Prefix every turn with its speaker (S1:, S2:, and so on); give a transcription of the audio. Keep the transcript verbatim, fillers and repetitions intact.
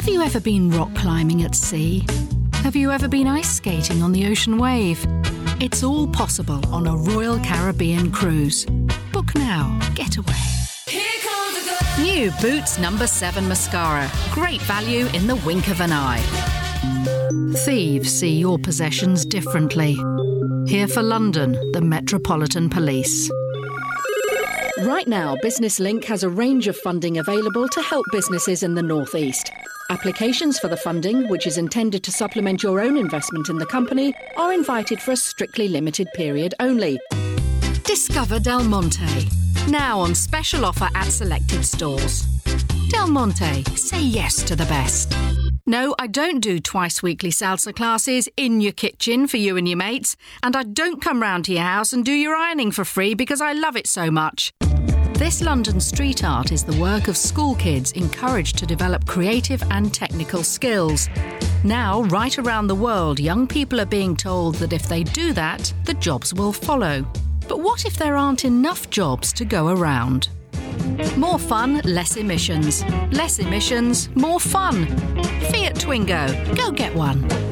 S1: Have you ever been rock climbing at sea? Have you ever been ice skating on the ocean wave? It's all possible on a Royal Caribbean cruise. Book now. Get away. New Boots number seven mascara. Great value in the wink of an eye. Thieves see your possessions differently. Here for London, the Metropolitan Police.
S2: Right now, Business Link has a range of funding available to help businesses in the North East. Applications for the funding, which is intended to supplement your own investment in the company, are invited for a strictly limited period only.
S1: Discover Del Monte. Now on special offer at selected stores. Del Monte, say yes to the best. No, I don't do twice weekly salsa classes in your kitchen for you and your mates, and I don't come round to your house and do your ironing for free because I love it so much. This London street art is the work of school kids encouraged to develop creative and technical skills. Now, right around the world, young people are being told that if they do that, the jobs will follow. But what if there aren't enough jobs to go around? More fun, less emissions. Less emissions, more fun. Fiat Twingo. Go get one.